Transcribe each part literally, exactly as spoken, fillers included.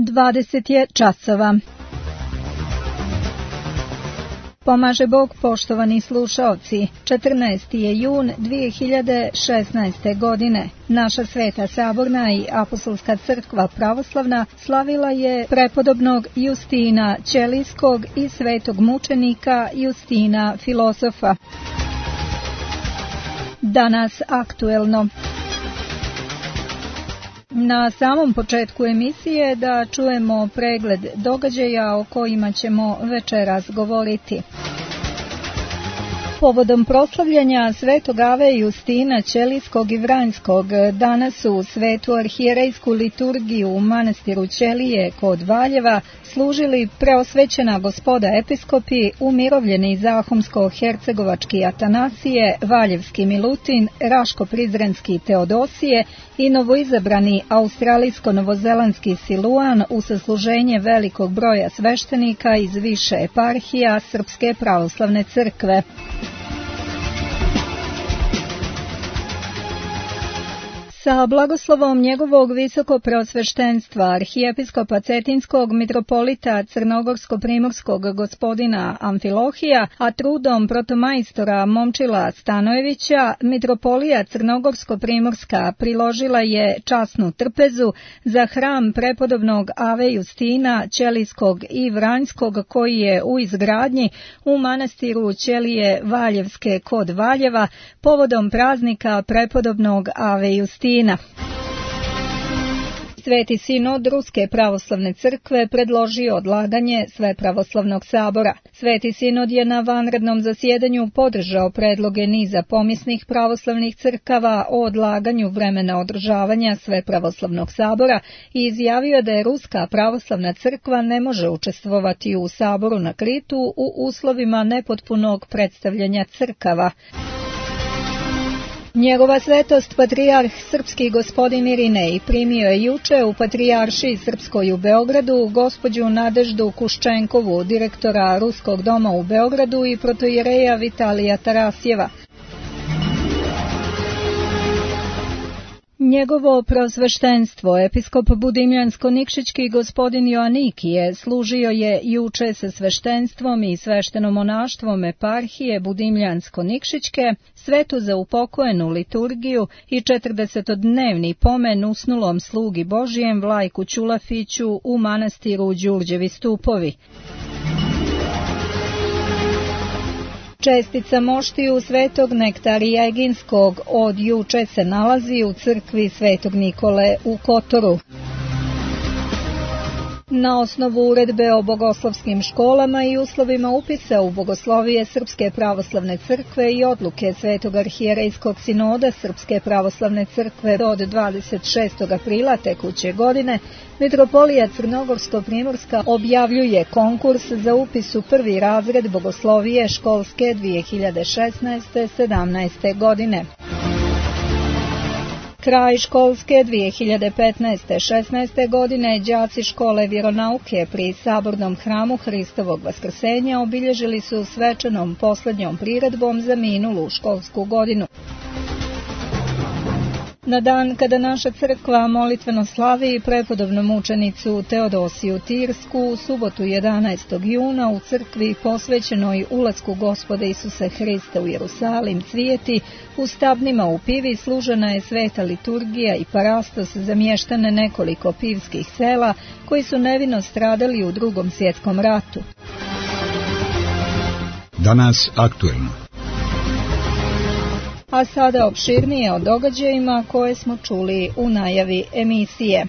dvadeset je časova. Pomaže Bog, poštovani slušaoci. četrnaesti je jun dvije hiljade šesnaeste. godine. Naša Sveta Saborna i Apostolska crkva pravoslavna slavila je prepodobnog Justina Ćelijskog i svetog mučenika Justina filozofa. Danas aktuelno. Na samom početku emisije da čujemo pregled događaja o kojima ćemo večeras govoriti. Povodom proslavljanja Svetog Ave Justina Ćelijskog i Vranjskog danas u Svetu arhijerejsku liturgiju u manastiru Ćelije kod Valjeva služili preosvećena gospoda episkopi, umirovljeni Zahumsko-hercegovački Atanasije, Valjevski Milutin, Raško-prizrenski Teodosije i novoizabrani australijsko-novozelandski Siluan u sasluženje velikog broja sveštenika iz više eparhija Srpske pravoslavne crkve. Sa blagoslovom njegovog visoko preosveštenstva arhijepiskopa Cetinskog mitropolita Crnogorsko-primorskog gospodina Amfilohija, a trudom protomajstora Momčila Stanojevića, mitropolija Crnogorsko-primorska priložila je časnu trpezu za hram prepodobnog Ave Justina Ćelijskog i Vranjskog koji je u izgradnji u manastiru Ćelije Valjevske kod Valjeva povodom praznika prepodobnog Ave Justina. Sveti sinod Ruske pravoslavne crkve predložio odlaganje Svepravoslavnog sabora. Sveti sinod je na vanrednom zasjedanju podržao predloge niza pomisnih pravoslavnih crkava o odlaganju vremena održavanja Svepravoslavnog sabora i izjavio da je Ruska pravoslavna crkva ne može učestvovati u saboru na Kritu u uslovima nepotpunog predstavljanja crkava. Njegova svetost patrijarh srpski gospodin Irinej primio je juče u patrijaršiji srpskoj u Beogradu gospođu Nadeždu Kuščenkovu, direktora Ruskog doma u Beogradu i protoijereja Vitalija Tarasjeva. Njegovo preosveštenstvo, episkop Budimljansko-Nikšićki gospodin Joanikije, služio je juče sa sveštenstvom i sveštenomonaštvom eparhije Budimljansko-Nikšićke, svetu za upokojenu liturgiju i četrdesetodnevni pomen usnulom slugi Božijem Vlajku Ćulafiću u manastiru Đurđevi stupovi. Čestica moštiju svetog Nektarija Eginskog od juče se nalazi u crkvi svetog Nikole u Kotoru. Na osnovu uredbe o bogoslovskim školama i uslovima upisa u bogoslovije Srpske pravoslavne crkve i odluke Svetog arhijerejskog sinoda Srpske pravoslavne crkve od dvadeset šestog aprila tekuće godine, mitropolija Crnogorsko-primorska objavljuje konkurs za upis u prvi razred bogoslovije školske dvije hiljade šesnaeste sedamnaeste. godine. Kraj školske dvije hiljade petnaeste šesnaeste. godine đaci škole vjeronauke pri Sabornom hramu Hristovog vaskrsenja obilježili su svečanom posljednjom priredbom za minulu školsku godinu. Na dan kada naša crkva molitveno slavi prepodobnu mučenicu Teodosiju Tirsku, u subotu jedanaestog juna u crkvi posvećenoj ulasku Gospoda Isuse Hrista u Jerusalim cvijeti, u stabnima u pivi služena je sveta liturgija i parastos za mještane nekoliko pivskih sela koji su nevino stradali u Drugom svjetskom ratu. Danas aktuelno. A sada opširnije o događajima koje smo čuli u najavi emisije.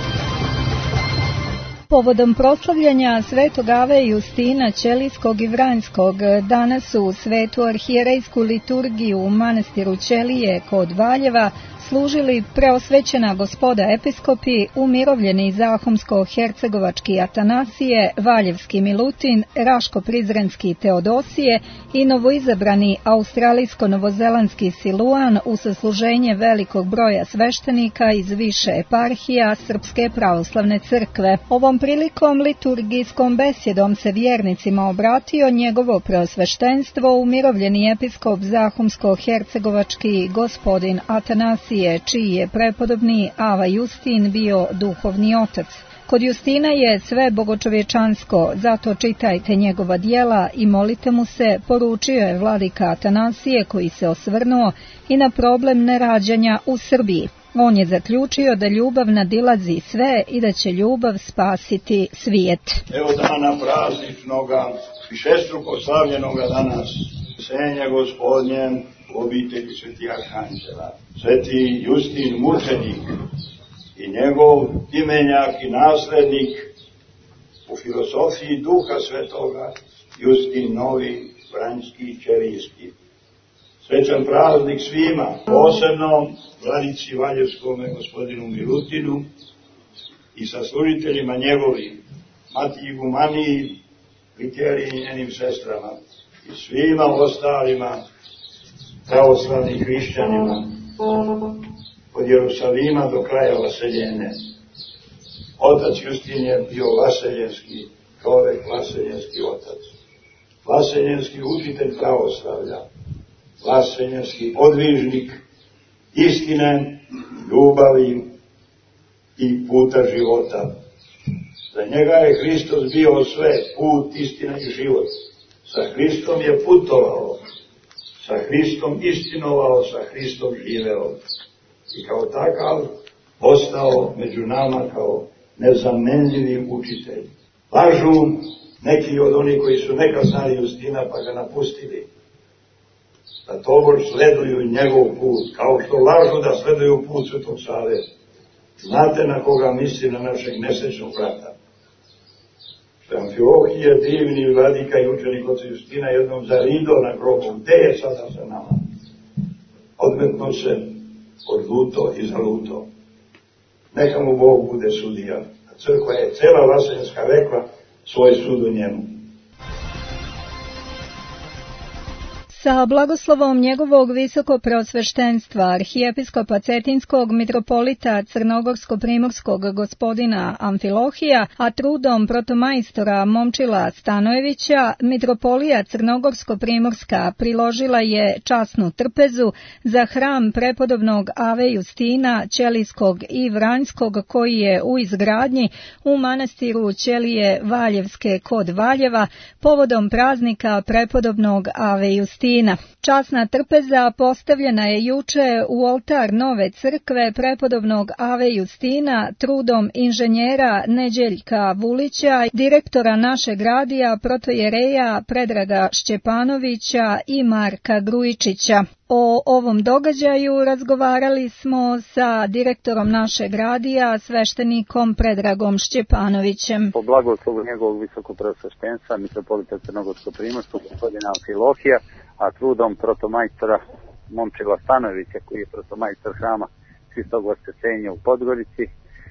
Povodom proslavljanja Svetog Ave Justina Ćelijskog i Vranjskog danas u Svetu arhijerejsku liturgiju u manastiru Ćelije kod Valjeva služili preosvećena gospoda episkopi, umirovljeni Zahumsko-hercegovački Atanasije, Valjevski Milutin, Raško-prizrenski Teodosije i novoizabrani australijsko-novozelandski Siluan u sasluženje velikog broja sveštenika iz više eparhija Srpske pravoslavne crkve. Ovom prilikom liturgijskom besjedom se vjernicima obratio njegovo preosveštenstvo, umirovljeni episkop Zahumsko-hercegovački gospodin Atanasije, čiji je prepodobni Ava Justin bio duhovni otac. Kod Justina je sve bogočovječansko, zato čitajte njegova djela i molite mu se, poručio je vladika Atanasije koji se osvrnuo i na problem nerađanja u Srbiji. On je zaključio da ljubav nadilazi sve i da će ljubav spasiti svijet. Evo dana prazničnoga, višestruko slavljenoga danas, senja Gospodnje u obitelji Sveti Arhanđela, Sveti Justin mučenik i njegov imenjak i naslednik u filosofiji Duha Svetoga, Justin Novi, Vranjski, Ćerijski. Srećan praznik svima, posebno vladici Valjevskome gospodinu Milutinu i saslužiteljima njegovim, Mati Igumaniji, Vikeriji i njenim sestrama i svima ostalima pravoslavnim hrišćanima od Jerusalima do kraja Vaseljene. Otac Justin je bio vaseljenski čovek, vaseljenski otac, vaseljenski učitelj pravoslavlja, vaseljenski podvižnik istine, ljubavi i puta života. Za njega je Hristos bio sve, put, istina i život. Sa Hristom je putovao, sa Hristom istinovao, sa Hristom živeo. I kao takav ostao među nama kao nezamenljivi učitelj. Lažu neki od onih koji su nekad znali Justina pa ga napustili, da tobož sleduju njegov put, kao što lažu da sleduju put Svetog Save. Znate na koga misli, na našeg nesrećnog brata. Što je Amfilohije, divni vladika i učenik oca Justina, jednom zarido na grobu. Gde je sada sa nama? Odmetno se, odluto i zaluto. Neka mu Bog bude sudija. A crkva je cela vaseljenska rekla svoj sud u njemu. Sa blagoslovom njegovog visokopreosveštenstva arhijepiskopa Cetinskog mitropolita Crnogorsko-primorskog gospodina Amfilohija, a trudom protomajstora Momčila Stanojevića, mitropolija Crnogorsko-primorska priložila je časnu trpezu za hram prepodobnog Ave Justina Ćelijskog i Vranjskog koji je u izgradnji u manastiru Ćelije Valjevske kod Valjeva povodom praznika prepodobnog Ave Justina. Časna trpeza postavljena je juče u oltar nove crkve prepodobnog Ave Justina trudom inženjera Neđeljka Vulića, direktora našeg radija protojereja Predraga Šćepanovića i Marka Grujičića. O ovom događaju razgovarali smo sa direktorom našeg radija, sveštenikom Predragom Šćepanovićem. Po blagoslovu njegovog visokopreosveštenstva mitropolita Crnogorsko-primorskog gospodina Amfilohija, a trudom protomajstora Momčila Stanojevića, koji je protomajstor hrama Hristog Vaskrsenja u Podgorici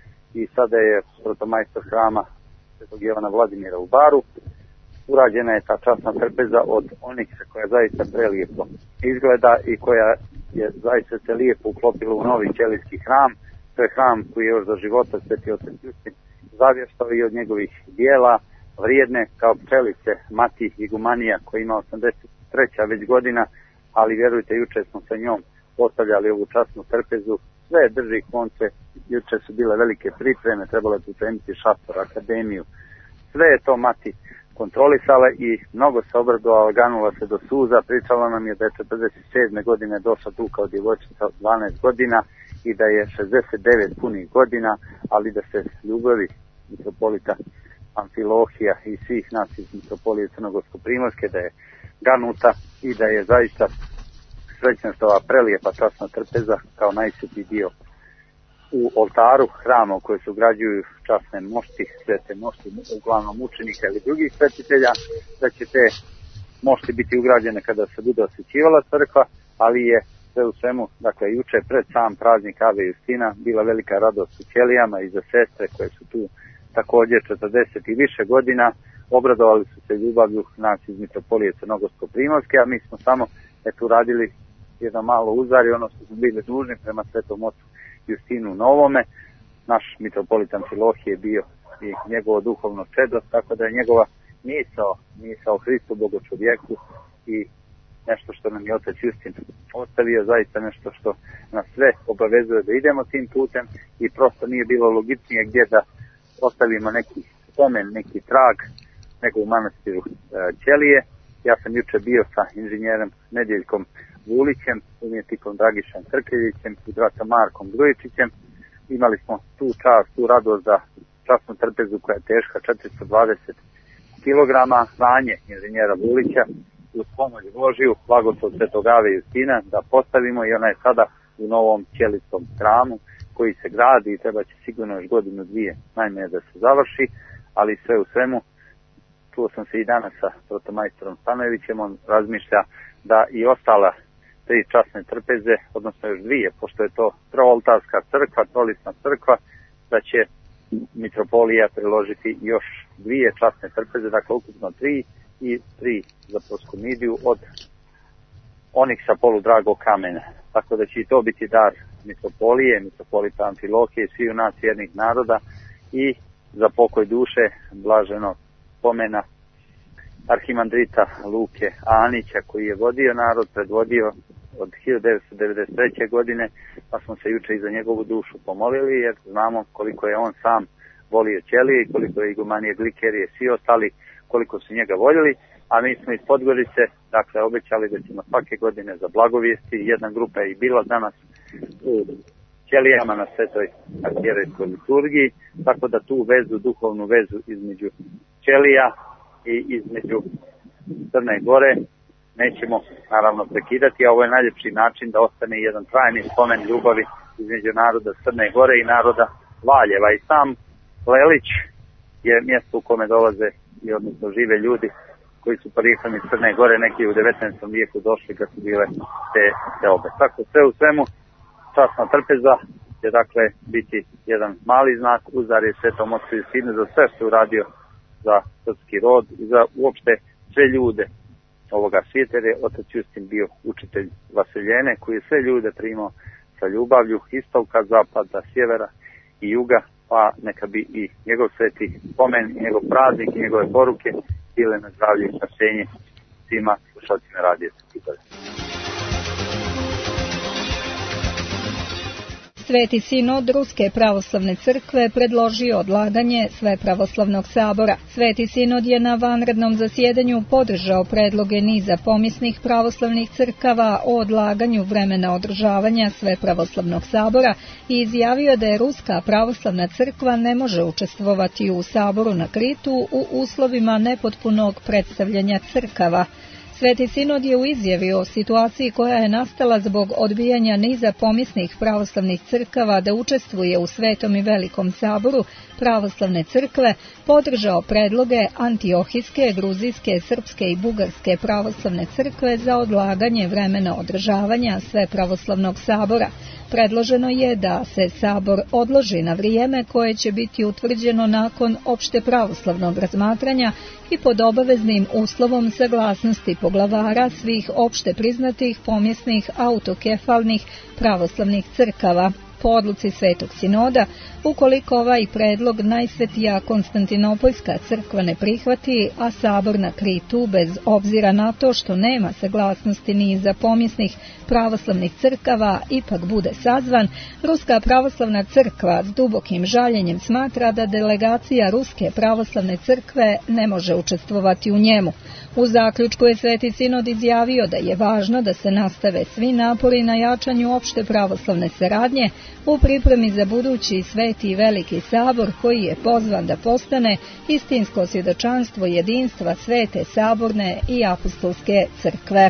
i sada je protomajstor hrama Svetog Jovana Vladimira u Baru, urađena je ta časna trpeza od oniksa koja zaista prelijepo izgleda i koja je zaista se lijepo uklopila u novi ćelijski hram. To je hram koji je još za života Sveti otac Justin zavještao i od njegovih dijela vrijedne kao pčelice Mati Igumanija koji ima osamdeset treća već godina, ali vjerujte, juče smo sa njom postavljali ovu časnu trpezu. Sve drži konce, juče su bile velike pripreme, trebalo je pripremiti šator, akademiju. Sve je to Mati kontrolisala i mnogo se obradovala, ganula se do suza, pričala nam je da je četrdeset sedme godine došla tu kao djevojčica od dvanaest godina i da je šezdeset devet punih godina, ali da se ljubavi mitropolita Amfilohija i svih nas iz mitropolije Crnogorsko-primorske, da je ganuta i da je zaista srećna što ova prelijepa časna trpeza kao najsvetiji dio u oltaru hrama u kojoj se ugrađuju časne mošti, svete mošti, uglavnom učenika ili drugih svetitelja, da će te mošti biti ugrađene kada se bude osvećivala crkva, ali je sve u svemu, dakle, juče pred sam praznik Ave Justina bila velika radost u Ćelijama i za sestre koje su tu također četrdeset i više godina, obradovali su se ljubavlju nas iz mitropolije Crnogorsko-primorske, a mi smo samo eto radili jedno malo uzari, ono što smo bili dužni prema svetom ocu Justinu Novome. Naš mitropolit Amfilohije je bio i njegovo duhovno čedo, tako da je njegova misao, misao o Hristu Bogočovjeku i nešto što nam je otac Justin ostavio, zaista nešto što nas sve obavezuje da idemo tim putem i prosto nije bilo logičnije gdje da ostavimo neki spomen, neki trag nekog manastiru e, Ćelije. Ja sam juče bio sa inženjerom Nedjeljkom Vulićem, umjetnikom Dragišom Crkljevićem i bratom Markom Grujičićem. Imali smo tu čast, tu radost za časnu trpezu koja je teška četiristo dvadeset kilograma, znanje inženjera Vulića uz pomoć Božiju, blagoslov Svetog Ave Justina da postavimo i ona je sada u novom ćelijskom hramu koji se gradi i treba će sigurno još godinu dvije najmanje da se završi, ali sve u svemu čuo sam se i danas sa protomajstorom Stanojevićem, on razmišlja da i ostala tri časne trpeze, odnosno još dvije, pošto je to trooltarska crkva, trolisna crkva, da će mitropolija priložiti još dvije časne trpeze, dakle ukupno tri i tri za proskomidiju od oniksa poludragog kamena. Tako da će i to biti dar mitropolije, mitropolita Amfilohije i sviju nas jednih naroda i za pokoj duše blaženog spomena arhimandrita Luke Anića koji je vodio narod, predvodio od hiljadu devetsto devedeset treće. godine, pa smo se juče i za njegovu dušu pomolili jer znamo koliko je on sam volio Ćelije i koliko je igumanije Glikerije, svi ostali koliko su njega voljeli, a mi smo iz Podgorice dakle obećali da ćemo svake godine za blagovijesti, jedna grupa je i bila danas u Ćelijama na Svetoj arhijerejskoj liturgiji, tako da tu vezu, duhovnu vezu između Ćelija i između Crne Gore nećemo naravno prekidati, a ovo je najljepši način da ostane jedan trajni spomen ljubavi između naroda Crne Gore i naroda Valjeva. I sam Lelić je mjesto u kome dolaze i odnosno žive ljudi koji su porijeklom iz Crne Gore, neki u devetnaestom vijeku došli kad su bile te seobe. Tako sve u svemu časna trpeza će dakle biti jedan mali znak uzdarje Svetom Otcu i Sinu za sve što je uradio za srpski rod i za uopšte sve ljude ovoga svijeta, jer je otac Justin bio učitelj Vasiljene koji je sve ljude primao sa ljubavlju istoka, zapada, sjevera i juga, pa neka bi i njegov sveti spomen, njegov praznik i njegove poruke bile na zdravlje i spasenje svima slušalcima radija Svetog Gora. Sveti sinod Ruske pravoslavne crkve predložio odlaganje Svepravoslavnog sabora. Sveti sinod je na vanrednom zasjedanju podržao predloge niza pomisnih pravoslavnih crkava o odlaganju vremena održavanja Svepravoslavnog sabora i izjavio da je Ruska pravoslavna crkva ne može učestvovati u saboru na Kritu u uslovima nepotpunog predstavljanja crkava. Sveti sinod je u izjavi o situaciji koja je nastala zbog odbijanja niza pomisnih pravoslavnih crkava da učestvuje u Svetom i Velikom saboru pravoslavne crkve podržao predloge Antiohijske, Gruzijske, Srpske i Bugarske pravoslavne crkve za odlaganje vremena održavanja Svepravoslavnog sabora. Predloženo je da se sabor odloži na vrijeme koje će biti utvrđeno nakon opšte pravoslavnog razmatranja i pod obaveznim uslovom saglasnosti poglavara svih opšte priznatih pomjesnih autokefalnih pravoslavnih crkava. Po odluci Svetog sinoda, ukoliko ovaj predlog najsvetija Konstantinopoljska crkva ne prihvati, a sabor na Kritu bez obzira na to što nema saglasnosti ni za pomjesnih pravoslavnih crkava ipak bude sazvan, Ruska pravoslavna crkva s dubokim žaljenjem smatra da delegacija Ruske pravoslavne crkve ne može učestvovati u njemu. U zaključku je Sveti sinod izjavio da je važno da se nastave svi napori na jačanju opšte pravoslavne saradnje u pripremi za budući Sveti i Veliki sabor koji je pozvan da postane istinsko svjedočanstvo jedinstva Svete saborne i apostolske crkve.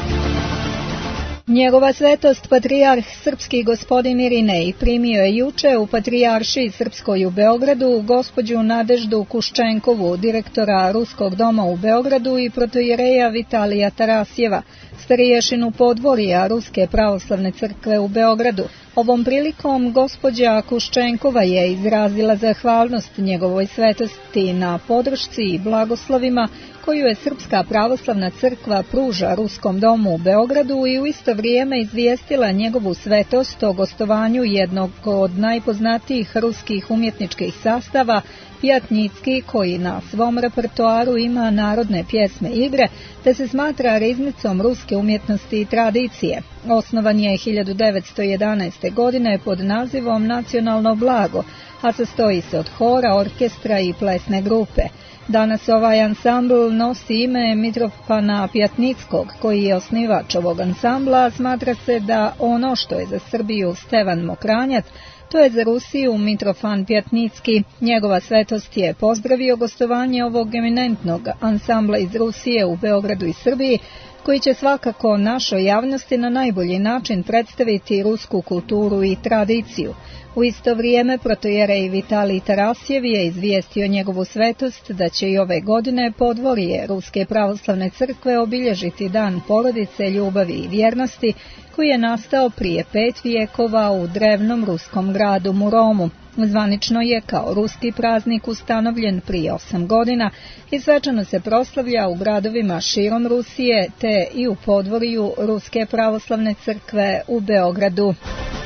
Njegova svetost patrijarh srpski gospodin Irinej primio je juče u patrijaršiji srpskoj u Beogradu gospođu Nadeždu Kuščenkovu, direktora Ruskog doma u Beogradu i protoijereja Vitalija Tarasjeva, stariješinu podvorija Ruske pravoslavne crkve u Beogradu. Ovom prilikom gospođa Kuščenkova je izrazila zahvalnost njegovoj svetosti na podršci i blagoslovima koju je Srpska pravoslavna crkva pruža Ruskom domu u Beogradu i u isto vrijeme izvijestila njegovu svetost o gostovanju jednog od najpoznatijih ruskih umjetničkih sastava, Pjatnicki, koji na svom repertoaru ima narodne pjesme i igre, te se smatra riznicom ruske umjetnosti i tradicije. Osnovan je hiljadu devetsto jedanaeste. godine pod nazivom Nacionalno blago, a sastoji se od hora, orkestra i plesne grupe. Danas ovaj ansambl nosi ime Mitrofana Pjatnickog, koji je osnivač ovog ansambla. Smatra se da ono što je za Srbiju Stevan Mokranjac, to je za Rusiju Mitrofan Pjatnicki. Njegova svetost je pozdravio gostovanje ovog eminentnog ansambla iz Rusije u Beogradu i Srbiji, koji će svakako našoj javnosti na najbolji način predstaviti rusku kulturu i tradiciju. U isto vrijeme protojerej Vitalij Tarasjev je izvijestio njegovu svetost da će i ove godine podvorje Ruske pravoslavne crkve obilježiti dan porodice, ljubavi i vjernosti, koji je nastao prije pet vijekova u drevnom ruskom gradu Muromu. Zvanično je kao ruski praznik ustanovljen prije osam godina i svečano se proslavlja u gradovima širom Rusije te i u podvorju Ruske pravoslavne crkve u Beogradu.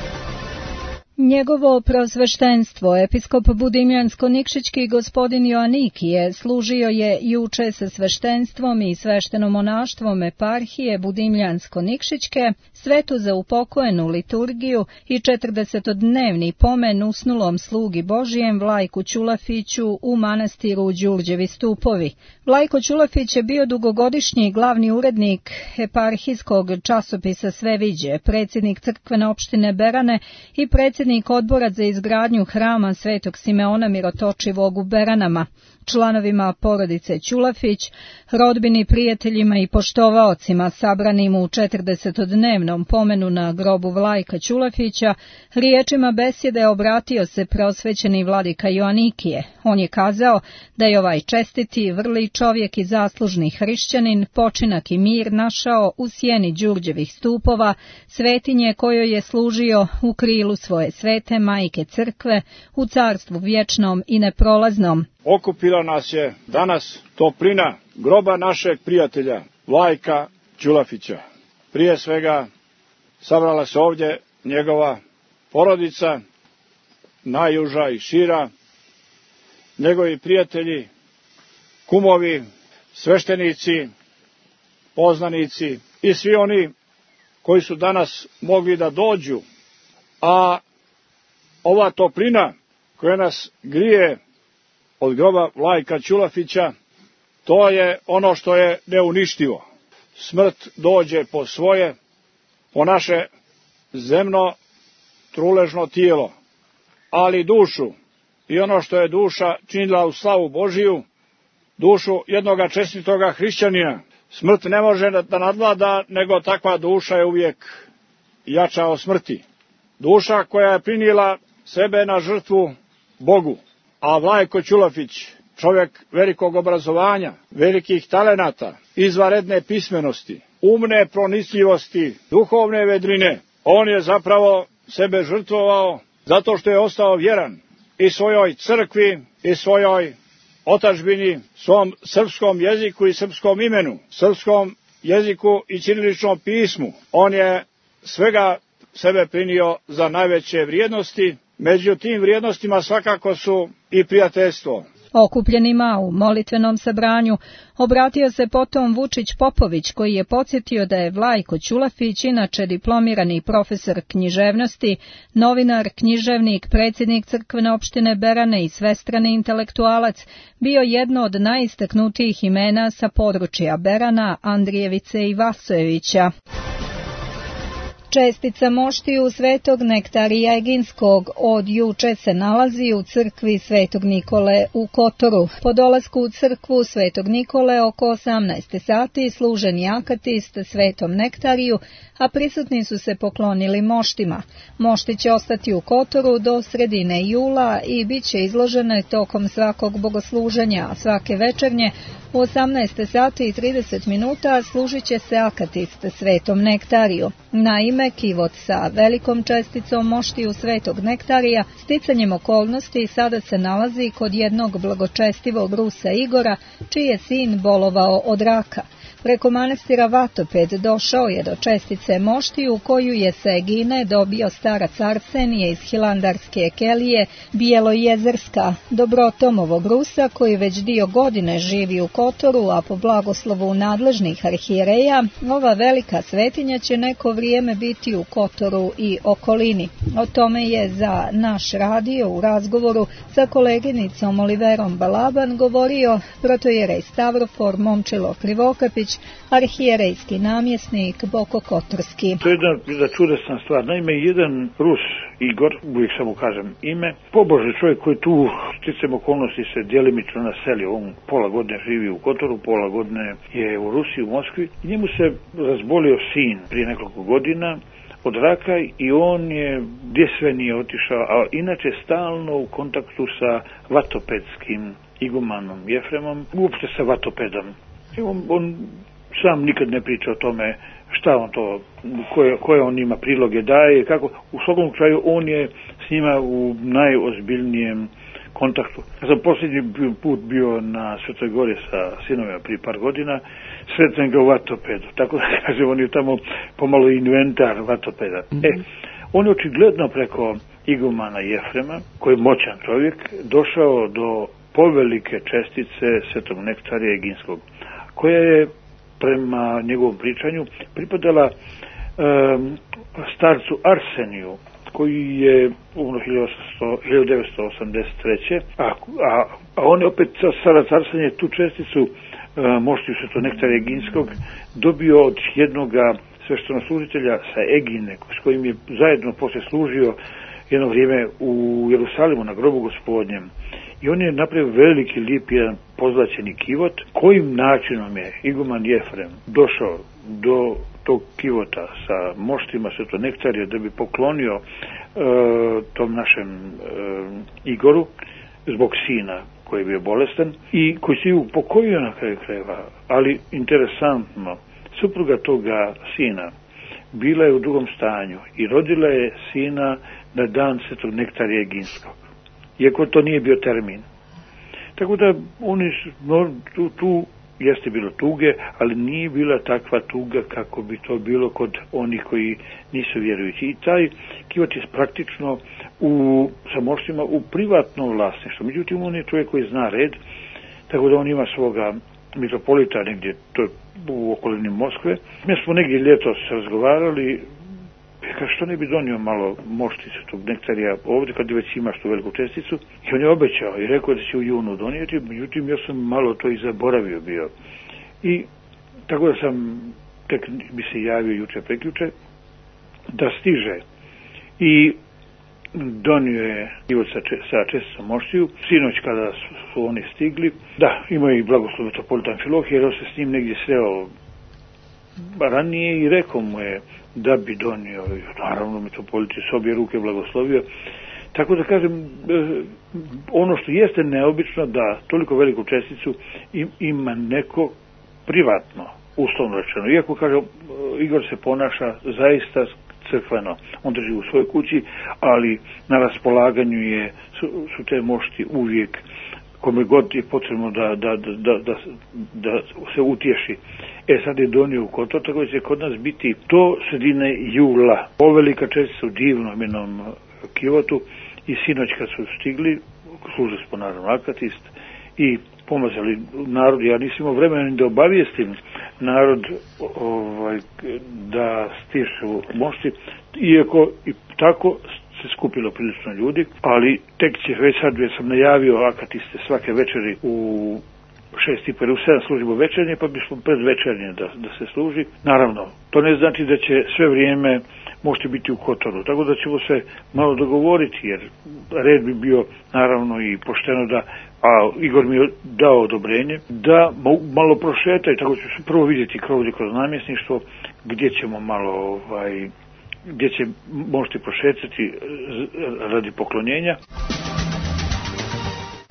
Njegovo prosveštenstvo, episkop Budimljansko-Nikšićki gospodin Joanikije, služio je juče sa sveštenstvom i sveštenomonaštvom eparhije Budimljansko-Nikšićke svetu za upokojenu liturgiju i četrdesetodnevni pomen usnulom slugi Božijem Vlajku Ćulafiću u manastiru Đurđevi Stupovi. Vlajko Ćulafić je bio dugogodišnji glavni urednik eparhijskog časopisa Sveviđe, predsjednik crkvene opštine Berane i predsjednik odbora za izgradnju hrama Svetog Simeona Mirotočivog u Beranama. Članovima porodice Ćulafić, rodbini, prijateljima i poštovaocima sabranim u četrdesetodnevnom pomenu na grobu Vlajka Ćulafića, riječima besjede obratio se preosvećeni vladika Joanikije. On je kazao da je ovaj čestiti, vrli čovjek i zaslužni hrišćanin počinak i mir našao u sjeni Đurđevih stupova, svetinje kojoj je služio u krilu svoje svete majke crkve, u carstvu vječnom i neprolaznom. Okupila nas je danas toplina groba našeg prijatelja Vlajka Ćulafića. Prije svega sabrala se ovdje njegova porodica, najuža i šira, njegovi prijatelji, kumovi, sveštenici, poznanici i svi oni koji su danas mogli da dođu. A ova toplina koja nas grije od groba Vlajka Ćulafića, to je ono što je neuništivo. Smrt dođe po svoje, po naše zemno truležno tijelo, ali dušu i ono što je duša činila u slavu Božiju, dušu jednoga čestitoga hrišćanina, smrt ne može da nadvlada, nego takva duša je uvijek jača od smrti. Duša koja je prinijela sebe na žrtvu Bogu. A Vlajko Ćulafić, čovjek velikog obrazovanja, velikih talenata, izvanredne pismenosti, umne pronicljivosti, duhovne vedrine, on je zapravo sebe žrtvovao zato što je ostao vjeran i svojoj crkvi i svojoj otadžbini, svom srpskom jeziku i srpskom imenu, srpskom jeziku i ćiriličnom pismu. On je svega sebe prinio za najveće vrijednosti. Među tim vrijednostima svakako su i prijateljstvo. Okupljenima u molitvenom sabranju obratio se potom Vučić Popović, koji je podsjetio da je Vlajko Ćulafić, inače diplomirani profesor književnosti, novinar, književnik, predsjednik crkvene opštine Berane i svestrani intelektualac, bio jedno od najistaknutijih imena sa područja Berana, Andrijevice i Vasojevića. Čestica moštiju Svetog Nektarija Eginskog od juče se nalazi u crkvi Svetog Nikole u Kotoru. Po dolasku u crkvu Svetog Nikole oko osamnaest sati služen je akatist Svetom Nektariju, a prisutni su se poklonili moštima. Mošti će ostati u Kotoru do sredine jula i bit će izložene tokom svakog bogosluženja, a svake večernje u osamnaest sati i trideset minuta služit će se akatist Svetom Nektariju. Naime, kivot sa velikom česticom moštiju Svetog Nektarija sticanjem okolnosti sada se nalazi kod jednog blagočestivog Rusa Igora, čiji je sin bolovao od raka. Preko manastira Vatoped došao je do čestice moštiju koju je sa Egine dobio starac Arsenije iz Hilandarske kelije Bijelojezerska, Dobrotomovog Rusa koji već dio godine živi u Kotoru, a po blagoslovu nadležnih arhijereja, ova velika svetinja će neko vrijeme biti u Kotoru i okolini. O tome je za naš radio u razgovoru sa koleginicom Oliverom Balaban govorio protojerej Stavrofor Momčilo Krivokapić, arhijerejski namjesnik Boko Kotorski. To je jedna, jedna čudesna stvar. Naime, jedan Rus, Igor, uvijek samo kažem ime, pobožni čovjek koji tu sticam okolnosti se djelimično naselio. On pola godine živi u Kotoru, pola godine je u Rusiji, u Moskvi. I njemu se razbolio sin prije nekoliko godina od raka i on je gdje sve nije otišao, a inače stalno u kontaktu sa vatopedskim igumanom Jefremom, uopšte sa Vatopedom. I on, on sam nikad ne priča o tome šta on to, koje, koje on ima priloge daje, kako. U svakom kraju on je s njima u najozbiljnijem kontaktu. Ja sam posljednji put bio na Svetoj Gori sa sinovima prije par godina, sretnem ga u Vatopedu, tako da kažem, on je tamo pomalo inventar Vatopeda. Mm-hmm. E, on je očigledno preko igumana Jefrema, koji je moćan čovjek, došao do povelike čestice Svetog Nektarija Eginskog, koja je prema njegovom pričanju pripadala um, starcu Arseniju, koji je umro hiljadu devetsto osamdeset treće. A, a, a on je opet, starac Arsenije, tu česticu uh, moštiju Svetog Nektarija Eginskog dobio od jednoga sveštenoslужitelja sa Egine, s kojim je zajedno poslije služio jedno vrijeme u Jerusalimu na grobu Gospodnjem. I on je napravio veliki, lijep, jedan pozlaćeni kivot, kojim načinom je iguman Jefrem došao do tog kivota sa moštima Svetog Nektarija da bi poklonio e, tom našem e, Igoru zbog sina koji je bio bolestan i koji se upokojio na kraju krajeva. Ali interesantno, supruga toga sina bila je u drugom stanju i rodila je sina na dan Svetog Nektarija Eginskog, iako to nije bio termin. Tako da oni no, tu, tu jeste bilo tuge, ali nije bila takva tuga kako bi to bilo kod onih koji nisu vjerujući. I taj kivot je praktično u samoštima u privatnom vlasništvu. Međutim, on je čovjek koji zna red, tako da on ima svoga mitropolita negdje, to je u okolini Moskve. Mi smo negdje ljetos razgovarali, kaže, što ne bi donio malo moštice tog Nektarija ovdje kad već imaš tu veliku česticu, i on je obećao i rekao da će u junu donijeti, međutim ja sam malo to i zaboravio bio. I tako da sam tek bi se javio juče prekjuče da stiže i donio je kivot sa, če, sa česticom moštiju. Sinoć kada su, su oni stigli, da, imao je i blagoslov metropolita Amfilohije, jer on se s njim negdje sreo ranije i rekao mu je da bi donio, naravno metropolit je s obje ruke blagoslovio. Tako da kažem, ono što jeste neobično da toliko veliku česticu ima neko privatno, uslovno rečeno. Iako, kažem, Igor se ponaša zaista crkveno. On drži u svojoj kući, ali na raspolaganju je, su, su te mošti uvijek kome god je potrebno da, da, da, da, da se utješi. E sad je donio u Kotor, tako će kod nas biti do sredine jula. Povelika čestica u divnom jednom kivotu i sinoć kad su stigli, služili smo naravno akatist i pomazali narod. Ja nisam imao vremena da obavijestim narod ovaj, da stišu mošti, iako i tako se skupilo prilično ljudi, ali tek će već sad, već sam najavio akatiste svake večeri u šest i po, u sedam služimo večernje, pa bismo pred večernje da, da se služi. Naravno, to ne znači da će sve vrijeme možete biti u Kotoru, tako da ćemo se malo dogovoriti, jer red bi bio naravno i pošteno da, a Igor mi je dao odobrenje, da malo prošetaju, tako ću se prvo vidjeti krovdje kroz namjesništvo, gdje ćemo malo ovaj, gdje će možete prošetati radi poklonjenja.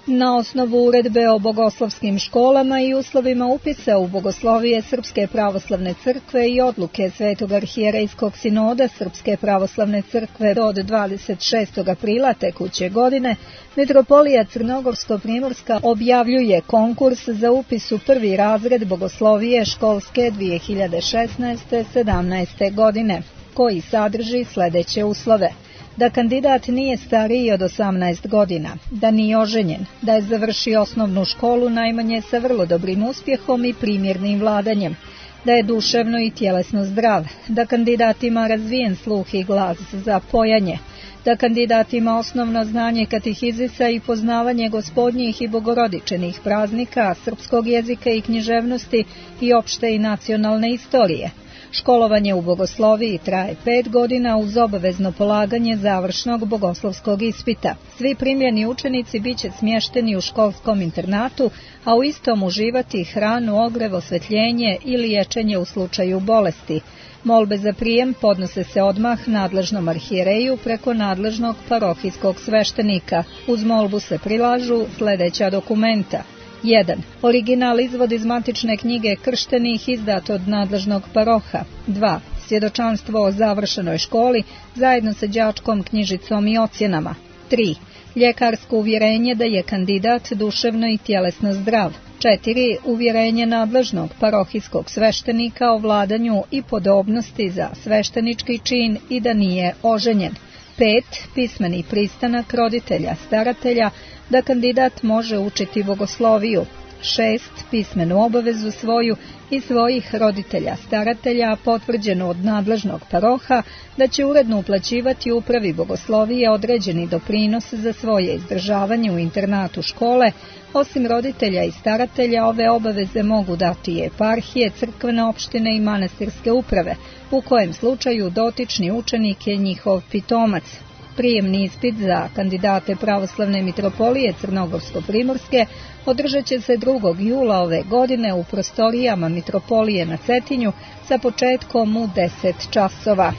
Na osnovu uredbe o bogoslovskim školama i uslovima upisa u bogoslovije Srpske pravoslavne crkve i odluke Svetog arhijerejskog sinoda Srpske pravoslavne crkve od dvadeset šestog aprila tekuće godine, Mitropolija Crnogorsko-primorska objavljuje konkurs za upis u prvi razred bogoslovije školske dvije hiljade šesnaeste sedamnaeste godine, koji sadrži sljedeće uslove: da kandidat nije stariji od osamnaest godina, da nije oženjen, da je završio osnovnu školu najmanje sa vrlo dobrim uspjehom i primjernim vladanjem, da je duševno i tjelesno zdrav, da kandidat ima razvijen sluh i glas za pojanje, da kandidat ima osnovno znanje katehizisa i poznavanje gospodnjih i bogorodičenih praznika, srpskog jezika i književnosti i opšte i nacionalne istorije. Školovanje u bogosloviji traje pet godina uz obavezno polaganje završnog bogoslovskog ispita. Svi primljeni učenici bit će smješteni u školskom internatu, a u istom uživati hranu, ogrev, osvjetljenje i liječenje u slučaju bolesti. Molbe za prijem podnose se odmah nadležnom arhijereju preko nadležnog parohijskog sveštenika. Uz molbu se prilažu sljedeća dokumenta. jedan. Original izvod iz matične knjige krštenih izdat od nadležnog paroha. dva. Svjedočanstvo o završenoj školi zajedno sa đačkom knjižicom i ocjenama. tri. Ljekarsko uvjerenje da je kandidat duševno i tjelesno zdrav. četiri. Uvjerenje nadležnog parohijskog sveštenika o vladanju i podobnosti za sveštenički čin i da nije oženjen. pet. Pismeni pristanak roditelja staratelja da kandidat može učiti bogosloviju. šest. Pismenu obavezu svoju i svojih roditelja staratelja potvrđenu od nadležnog paroha da će uredno uplaćivati upravi bogoslovije određeni doprinos za svoje izdržavanje u internatu škole. Osim roditelja i staratelja, ove obaveze mogu dati i eparhije, crkvene opštine i manastirske uprave, u kojem slučaju dotični učenik je njihov pitomac. Prijemni ispit za kandidate pravoslavne mitropolije Crnogorsko-primorske održat će se drugog jula ove godine u prostorijama mitropolije na Cetinju sa početkom u deset časova.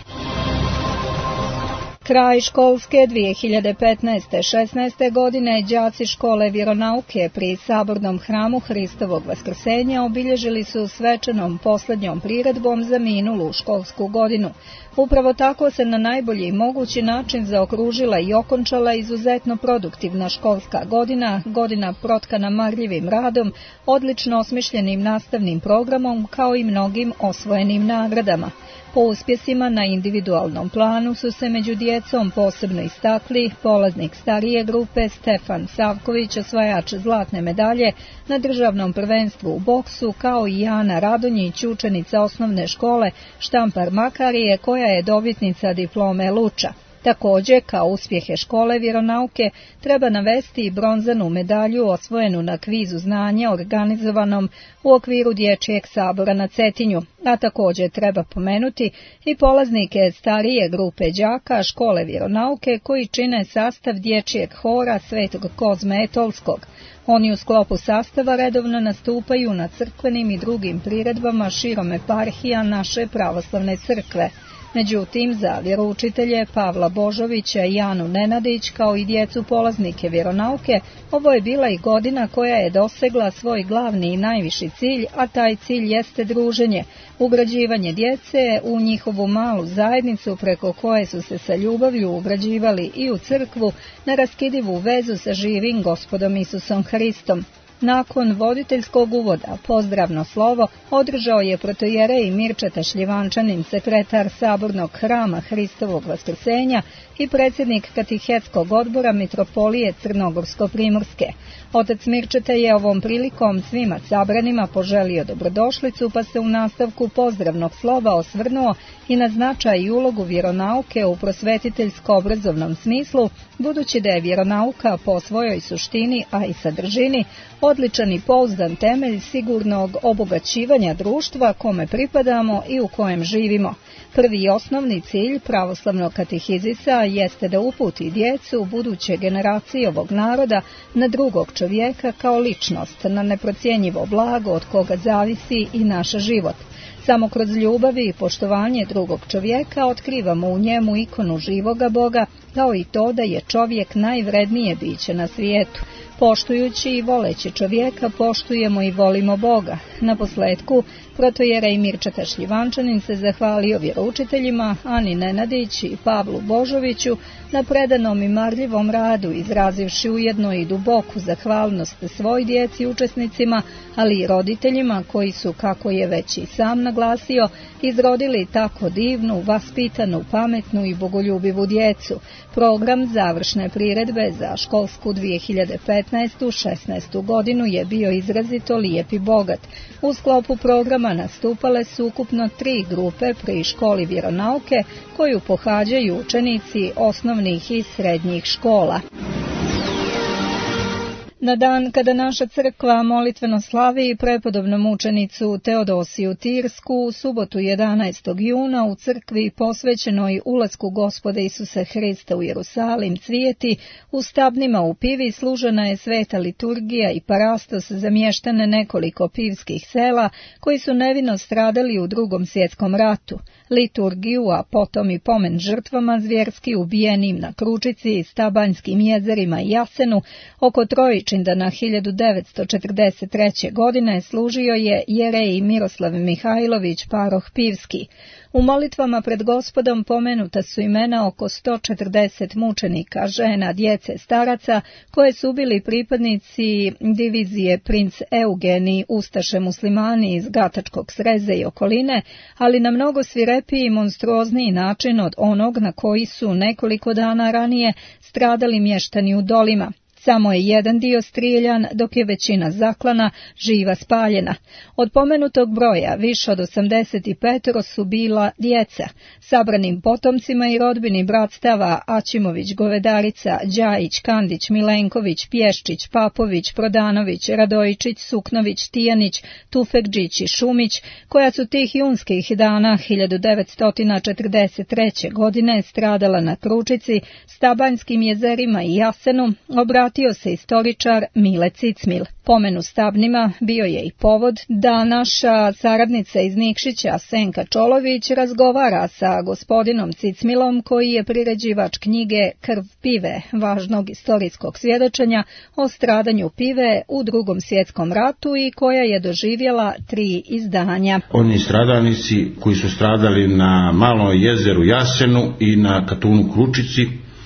Kraj školske dvije hiljade petnaeste šesnaeste godine đaci škole vjeronauke pri Sabornom hramu Hristovog Vaskrsenja obilježili su svečanom posljednjom priredbom za minulu školsku godinu. Upravo tako se na najbolji mogući način zaokružila i okončala izuzetno produktivna školska godina, godina protkana marljivim radom, odlično osmišljenim nastavnim programom kao i mnogim osvojenim nagradama. Po uspjesima na individualnom planu su se među djecom posebno istakli polaznik starije grupe Stefan Savković, osvajač zlatne medalje na državnom prvenstvu u boksu, kao i Jana Radonjić, učenica osnovne škole Štampar Makarije, koja je dobitnica diplome Luča. Također, kao uspjehe škole vjeronauke, treba navesti i bronzanu medalju osvojenu na kvizu znanja organizovanom u okviru Dječjeg sabora na Cetinju, a također treba pomenuti i polaznike starije grupe đaka škole vjeronauke koji čine sastav Dječjeg hora Svetog Kozme Etolskog. Oni u sklopu sastava redovno nastupaju na crkvenim i drugim priredbama širom eparhija naše pravoslavne crkve. Međutim, za vjeroučitelje Pavla Božovića i Janu Nenadić, kao i djecu polaznike vjeronauke, ovo je bila i godina koja je dosegla svoj glavni i najviši cilj, a taj cilj jeste druženje, ugrađivanje djece u njihovu malu zajednicu preko koje su se sa ljubavlju ugrađivali i u crkvu na raskidivu vezu sa živim Gospodom Isusom Hristom. Nakon voditeljskog uvoda pozdravno slovo održao je protojerej Mirčeta Šljivančanin, sekretar Sabornog hrama Hristovog Vaskrsenja i predsjednik katehetskog odbora mitropolije Crnogorsko-primorske. Otac Mirčeta je ovom prilikom svima sabranima poželio dobrodošlicu, pa se u nastavku pozdravnog slova osvrnuo i na značaj i ulogu vjeronauke u prosvetiteljsko-obrazovnom smislu, budući da je vjeronauka po svojoj suštini, a i sadržini, odličan i pouzdan temelj sigurnog obogaćivanja društva kome pripadamo i u kojem živimo. Prvi i osnovni cilj pravoslavnog katehizisa jeste da uputi djecu buduće generacije ovog naroda na drugog čovjeka kao ličnost, na neprocjenjivo blago od koga zavisi i naš život. Samo kroz ljubav i poštovanje drugog čovjeka otkrivamo u njemu ikonu živoga Boga, kao i to da je čovjek najvrednije biće na svijetu. Poštujući i voleći čovjeka, poštujemo i volimo Boga. Na posledku, protojerej Mirčeta Šljivančanin se zahvalio vjeroučiteljima Ani Nenadić i Pavlu Božoviću na predanom i marljivom radu, izrazivši ujedno i duboku zahvalnost svoj djeci učesnicima, ali i roditeljima koji su, kako je već i sam naglasio, izrodili tako divnu, vaspitanu, pametnu i bogoljubivu djecu. Program završne priredbe za školsku dvije hiljade petnaestu šesnaestu godinu je bio izrazito lijep i bogat. U sklopu programa nastupale su ukupno tri grupe pri školi vjeronauke koju pohađaju učenici osnovnih i srednjih škola. Na dan kada naša crkva molitveno slavi prepodobnu mučenicu Teodosiju Tirsku, u subotu jedanaestog juna u crkvi posvećenoj ulasku Gospoda Isusa Hrista u Jerusalim cvijeti, u stabnima u Pivi služena je sveta liturgija i parastos za mještane nekoliko pivskih sela koji su nevino stradali u Drugom svjetskom ratu. Liturgiju, a potom i pomen žrtvama zvjerski ubijenim na Kručici, Stabanjskim jezerima i Jasenu, oko Trojičindana hiljadu devetsto četrdeset treće. godine služio je jerej Miroslav Mihajlović, paroh Pivski. U molitvama pred Gospodom pomenuta su imena oko sto četrdeset mučenika, žena, djece, staraca, koje su bili pripadnici divizije Princ Eugenij, ustaše muslimani iz Gatačkog Sreze i okoline, ali na mnogo svirepiji i monstruozniji način od onog na koji su nekoliko dana ranije stradali mještani u Dolima. Samo je jedan dio strijeljan, dok je većina zaklana, živa spaljena. Od pomenutog broja više od osamdeset pet su bila djeca. Sabranim potomcima i rodbini bratstava Ačimović, Govedarica, Đajić, Kandić, Milenković, Pješčić, Papović, Prodanović, Radojičić, Suknović, Tijanić, Tufekđić i Šumić, koja su tih junskih dana hiljadu devetsto četrdeset treće. godine stradala na Kručici, Stabanjskim jezerima i Jasenu, obratio se istoričar Mile Cicmil. Pomenu stabnima bio je i povod da naša saradnica iz Nikšića Senka Čolović razgovara sa gospodinom Cicmilom, koji je priređivač knjige Krv Pive, važnog istorijskog svjedočenja o stradanju Pive u Drugom svjetskom ratu i koja je doživjela tri izdanja. Oni stradalnici koji su stradali na Malom jezeru Jasenu i na Katunu Kručici,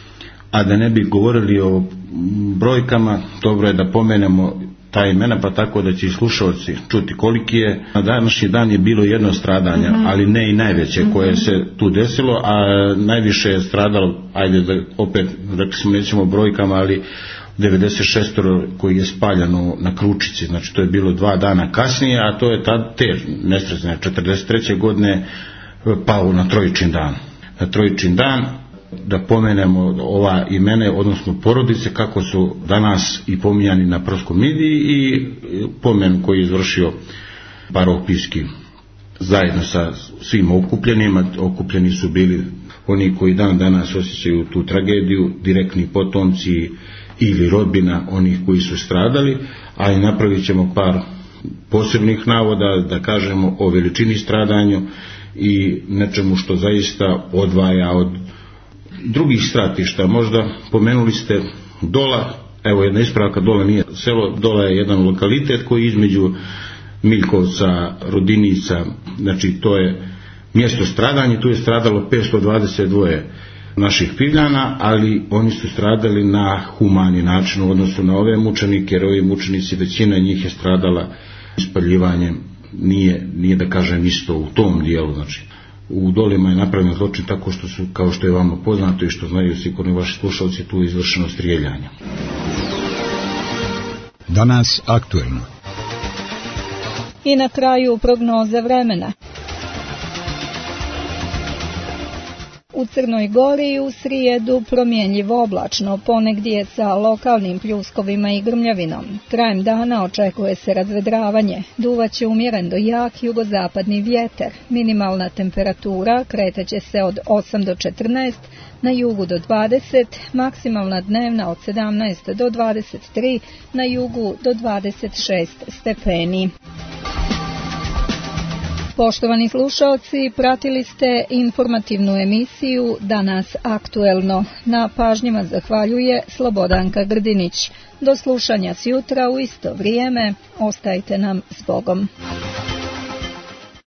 a da ne bi govorili o brojkama, dobro je da pomenemo ta imena, pa tako da će i slušalci čuti koliki je. Na današnji dan je bilo jedno stradanje, mm-hmm. ali ne i najveće koje se tu desilo, a najviše je stradalo, ajde da opet rekli smo nećemo brojkama, ali devedeset šest koji je spaljano na Kručici, znači to je bilo dva dana kasnije, a to je tad te nesretne četrdeset treće. godine pao na Trojičin dan. Na Trojičin dan da pomenemo ova imena, odnosno porodice, kako su danas i pominjani na proskomidiji i pomen koji je izvršio paroh Pivski zajedno sa svim okupljenima. Okupljeni su bili oni koji dan danas osjećaju tu tragediju, direktni potomci ili rodbina onih koji su stradali, ali napravit ćemo par posebnih navoda da kažemo o veličini stradanju i nečemu što zaista odvaja od drugih stratišta. Možda pomenuli ste Dola, evo jedna ispravka, Dola nije selo, Dola je jedan lokalitet koji između Miljkovca, Rodinica, znači to je mjesto stradanja, tu je stradalo petsto dvadeset dva naših Pivljana, ali oni su stradali na humani način u odnosu na ove mučenike, jer ovi mučenici, većina njih je stradala ispaljivanjem, nije, nije da kažem isto u tom dijelu, znači u Dolima je napravljen zločin tako što su, kao što je vama poznato i što znaju sigurno vaši slušalci, tu je izvršeno strijeljanje. Danas aktuelno. I na kraju prognoza vremena. U Crnoj Gori u srijedu promjenjivo oblačno, ponegdje sa lokalnim pljuskovima i grmljavinom. Krajem dana očekuje se razvedravanje, duvaće umjeren do jak jugozapadni vjetar. Minimalna temperatura kretaće se od osam do četrnaest, na jugu do dvadeset, maksimalna dnevna od sedamnaest do dvadeset tri, na jugu do dvadeset šest stepeni. Poštovani slušaoci, pratili ste informativnu emisiju Danas aktuelno. Na pažnjama zahvaljuje Slobodanka Grdinić. Do slušanja sjutra u isto vrijeme. Ostajte nam s Bogom.